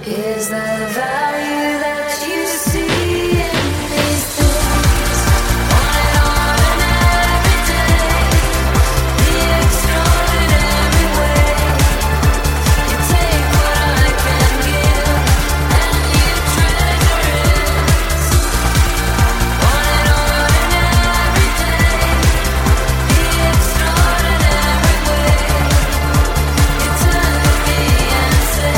Is the value that you see in these things? Want it all and every day, the extraordinary way. You take what I can give, and you treasure it. Want it all and every day, the extraordinary way. You turn to me and say,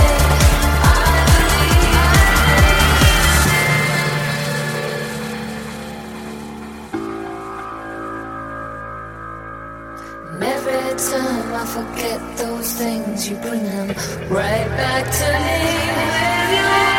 and every time I forget those things, you bring them right back to me with your